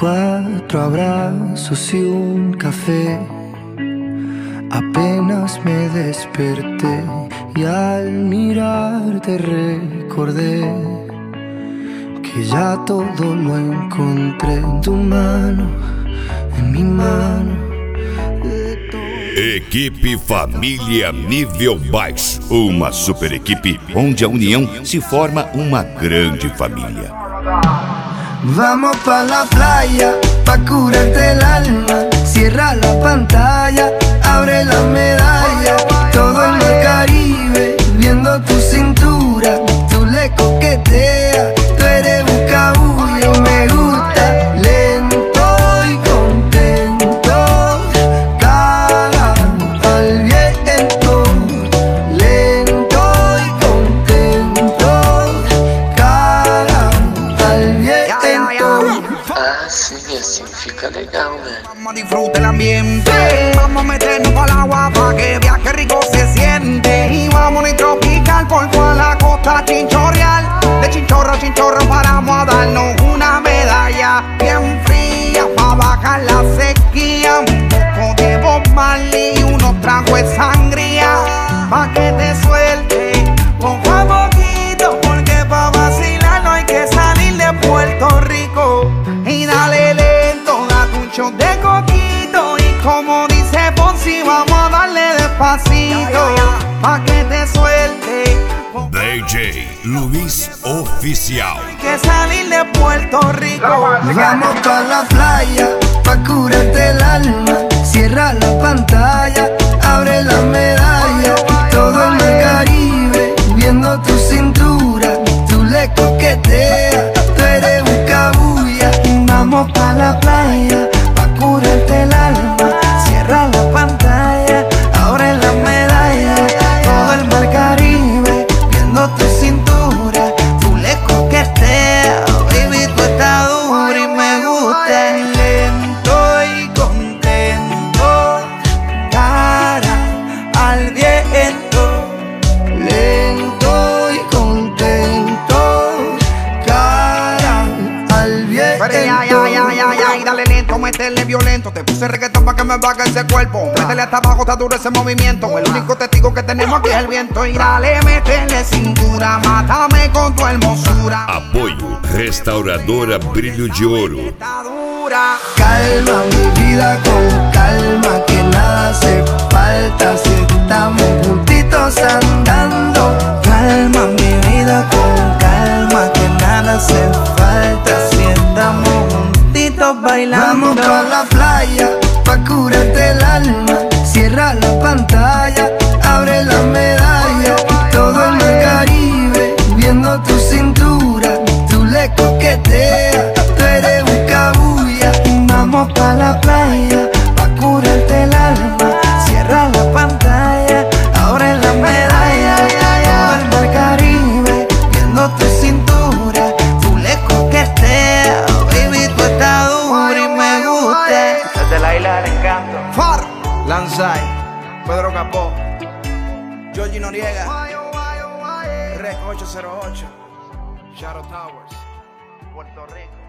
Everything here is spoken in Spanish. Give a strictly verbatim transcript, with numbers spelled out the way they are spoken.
Cuatro abrazos y un café. Apenas me desperté y al mirarte recordé que ya todo lo encontré en tu mano, en mi mano. Equipe Família Nível Baixo, uma super equipe onde a união se forma uma grande família. Vamos pa la playa, pa curarte el alma. Cierra la pantalla, abre la medalla. Todo en el Caribe, viendo tu cintura. Tú le coqueteas, tú eres buscabulla. Me gusta lento y contento. Cara al viento, lento y contento. Cara al viento. Así, así fica legal, né? Vamos a disfrutar el ambiente, vamos a meternos para el agua pa' que viaje rico se siente. Y vamos a tropical por toda la costa chinchorreal. De chinchorro a chinchorro paramos a darnos una medalla bien fría pa' bajar la sequía. Un poco de Bob Marley y unos tragos de sangría pa' que te suelte poco a poquito, porque pa' vacilar no hay que salir de Puerto Rico. Y dale lento, date un shot de coquito. Y como dice Fonsi, vamos a darle despacito pa' que te suelte. D J Luis Oficial. Hay que salir de Puerto Rico. Vamos pa la playa, pa curarte el alma. Cierra la pantalla, abre la medalla. Todo en el Caribe, viendo tu cintura. Tú le coqueteas, tú eres buscabulla. Vamos pa la playa, pa curarte el alma. Cierra la pantalla, abre la medalla. Todo el mar Caribe, viendo tu cintura. Tú le coqueteas, baby, tú estás dura y me gusta. Lento y contento, cara al viento. Lento y contento, cara al viento. Pero ya, ya, ya, ya, ya, y dale lento, métele violento. Te puse reggaetón pa' que me baje ese cuerpo. Métele hasta abajo, está duro ese movimiento. El único testigo que tenemos aquí es el viento. Y dale, métele cintura, mátame con tu hermosura. Apoio Restauradora Brilho de Ouro. Está dura. Calma mi vida con calma, que nada hace falta si estamos juntitos andando. Calma mi vida con calma, que nada hace falta si estamos juntitos bailando. Vamos pa la playa, pa curarte el alma. Cierra la pantalla, abre la medalla. Todo en el Caribe, viendo tu cintura. Tú le coqueteas, tú eres buscabulla. Vamos pa la playa, pa curarte el alma. Cierra la pantalla, abre la medalla. Todo el mar Caribe, viendo tu cintura. Tú le coqueteas, baby, tú estás dura y me gusta. Desde la isla del encanto. Far, Lanzai, Pedro Capó, Georgie Noriega, Rec ocho cero ocho, Shadow Towers, Puerto Rico.